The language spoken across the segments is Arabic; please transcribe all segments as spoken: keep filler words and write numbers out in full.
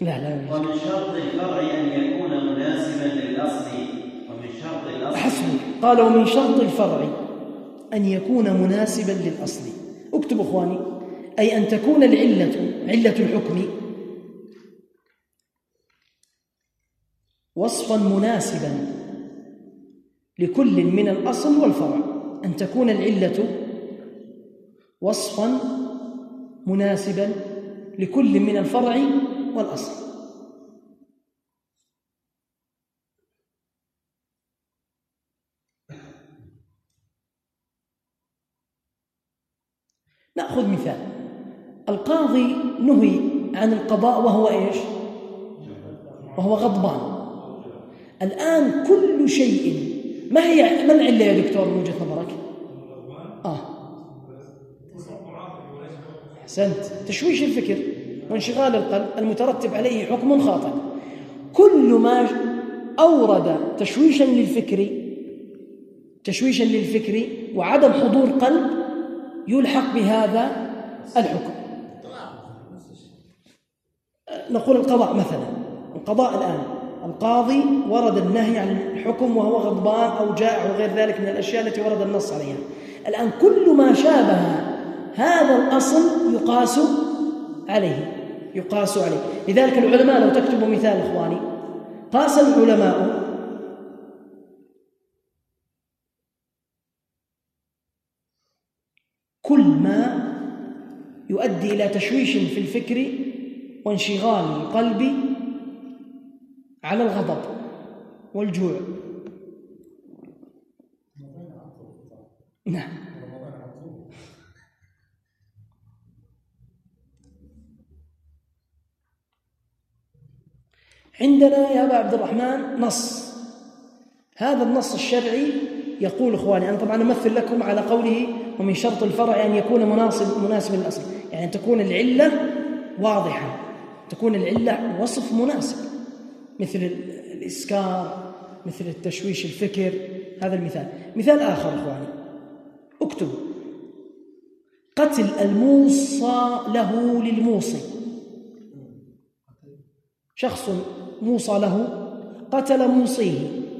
لا لا ومن شرط الفرع أن يكون مناسبا للأصل ومن شرط الأصل حسبك. قال ومن شرط الفرع أن يكون مناسبا للأصل. اكتب أخواني، أي أن تكون العلة علة الحكم وصفا مناسبا لكل من الأصل والفرع. أن تكون العلة وصفا مناسبا لكل من الفرع والأصل. نأخذ مثال. القاضي نهي عن القضاء وهو إيش؟ وهو غضبان. الآن كل شيء، ما هي ما العلة يا دكتور من وجهة نظرك؟ آه أحسنت، تشويش الفكر وانشغال القلب المترتب عليه حكم خاطئ. كل ما أورد تشويشا للفكر تشويشا للفكر وعدم حضور قلب يلحق بهذا الحكم. نقول القضاء مثلا، القضاء الآن القاضي ورد النهي عن الحكم وهو غضبان أو جائع وغير ذلك من الأشياء التي ورد النص عليها. الآن كل ما شابه هذا الأصل يقاس عليه يقاس عليه لذلك العلماء، لو تكتبوا مثال إخواني، قاس العلماء كل ما يؤدي إلى تشويش في الفكر وانشغال القلب على الغضب والجوع. نعم. عندنا يا أبا عبد الرحمن نص، هذا النص الشرعي يقول إخواني، أنا طبعا أمثل لكم على قوله ومن شرط الفرع أن يكون مناسب مناسب للأصل، يعني أن تكون العلة واضحة، تكون العلة وصف مناسب، مثل الإسكار، مثل التشويش الفكر. هذا المثال. مثال آخر إخواني، اكتب قتل الموصى له للموصي. شخص موصى له قتل موصيه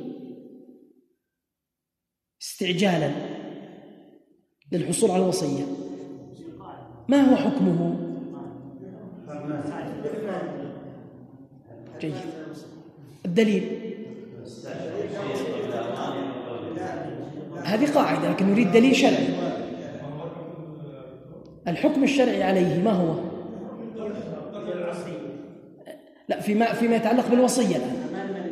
استعجالا للحصول على الوصية، ما هو حكمه؟ جيد. الدليل، هذه قاعدة لكن نريد دليل شرعي. الحكم الشرعي عليه ما هو؟ لا، فيما فيما يتعلق بالوصية الآن.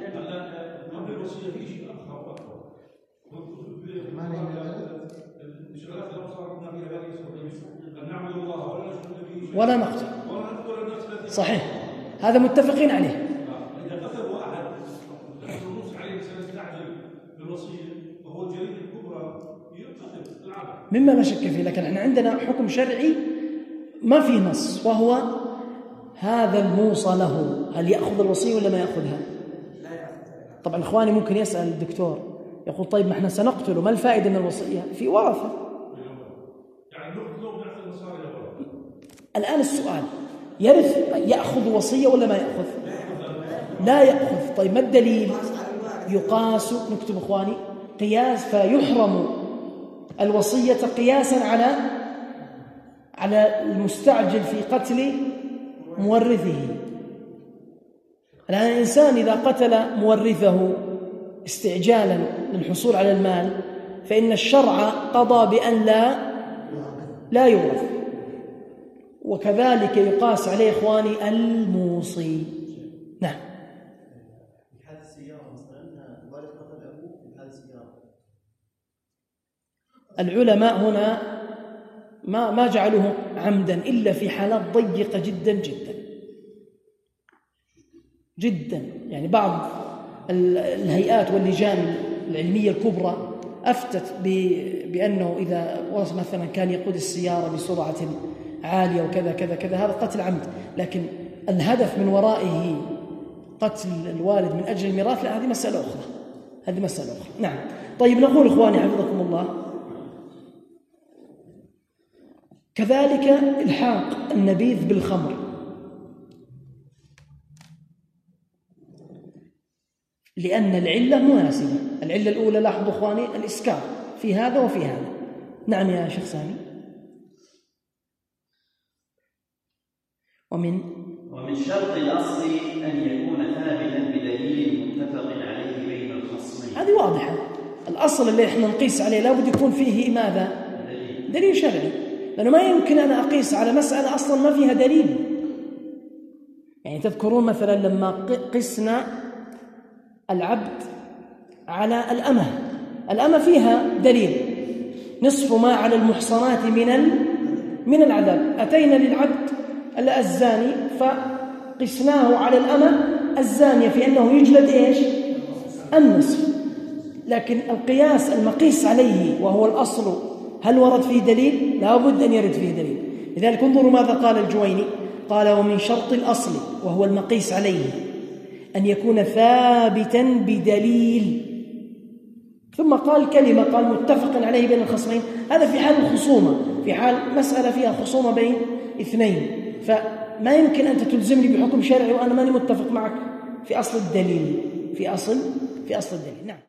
ولا نقتل، صحيح، هذا متفقين عليه. إذا قتل أحد النص عليه مثلا استعجل بالوصية وهو الجريمة الكبرى يقتل العبد، مما لا شك فيه، لكن احنا عندنا حكم شرعي ما فيه نص، وهو هذا الموصى له هل يأخذ الوصية ولا ما يأخذها؟ طبعا إخواني ممكن يسأل الدكتور يقول طيب ما احنا سنقتله، ما الفائدة من الوصية؟ في ورثة. الآن السؤال، يرث يأخذ وصية ولا ما يأخذ؟ لا يأخذ. طيب ما الدليل؟ يقاس، نكتب إخواني، قياس، فيحرم الوصية قياسا على على المستعجل في قتل مورثه. الآن الإنسان إذا قتل مورثه استعجالا للحصول على المال فإن الشرع قضى بأن لا لا يورث، وكذلك يقاس عليه إخواني الموصي. نعم. في حال السيارة مثلا الوالد قتل أبوه في حال السيارة، العلماء هنا ما ما جعلوه عمدا إلا في حالات ضيقة جدا جدا جدا. يعني بعض الهيئات واللجان العلمية الكبرى أفتت بأنه إذا مثلا كان يقود السيارة بسرعة عالية وكذا كذا كذا هذا قتل عمد، لكن الهدف من ورائه قتل الوالد من أجل الميراث، لا، هذه مسألة أخرى، هذه مسألة أخرى. نعم. طيب نقول إخواني حفظكم الله، كذلك الحاق النبيذ بالخمر. لأن العلة مناسبة. العلة الأولى لاحظوا إخواني الإسكار في هذا وفي هذا. نعم يا شيخ سامي. ومن ومن شرط الأصل أن يكون ثابتا بدليل متفق عليه بين الخصمين. هذه واضحة. الأصل اللي احنا نقيس عليه لابد يكون فيه ماذا؟ دليل, دليل شرعي، لأنه ما يمكن أن أقيس على مسألة أصلا ما فيها دليل. يعني تذكرون مثلا لما قسنا العبد على الأمة، الأمة فيها دليل نصف ما على المحصنات من من العذاب. أتينا للعبد الزاني فقسناه على الأمة الزانية في أنه يجلد إيش؟ النصف. لكن القياس المقيس عليه وهو الأصل هل ورد فيه دليل؟ لا بد أن يرد فيه دليل. لذلك انظروا ماذا قال الجويني، قال ومن شرط الأصل وهو المقيس عليه أن يكون ثابتا بدليل، ثم قال كلمة قال متفق عليه بين الخصمين. هذا في حال الخصومة، في حال مسألة فيها خصومة بين اثنين، فما يمكن أنت تلزمني بحكم شرعي وأنا ماني متفق معك في أصل الدليل، في أصل في أصل الدليل. نعم.